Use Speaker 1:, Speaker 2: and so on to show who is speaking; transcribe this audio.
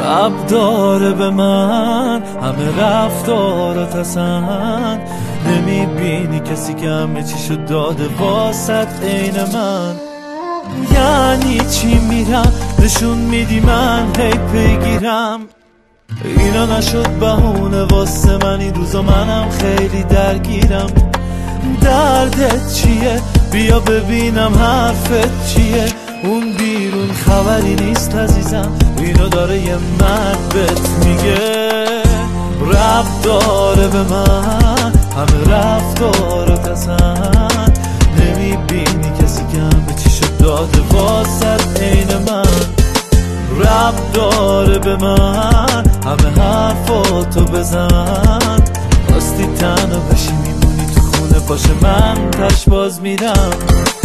Speaker 1: رب داره به من همه رفتارات اصلا نمیبینی کسی که همه چیشو داده واسط عین من. یعنی چی میرم نشون میدی من هی پیگیرم، اینا نشد بهونه واسه من این روزا منم خیلی درگیرم. دردت چیه بیا ببینم حرفت چیه، اون بیرون خبری نیست عزیزم، اینو داره یه مرد بهت میگه. رب داره به من همه رفتارات اصلا نمیبینی کسی که همه چیشو داده واسط عین من. رب داره به من همه حرفاتو بزن، راستی تنها بشی میمونی تو خونه باشه من تش باز میرم.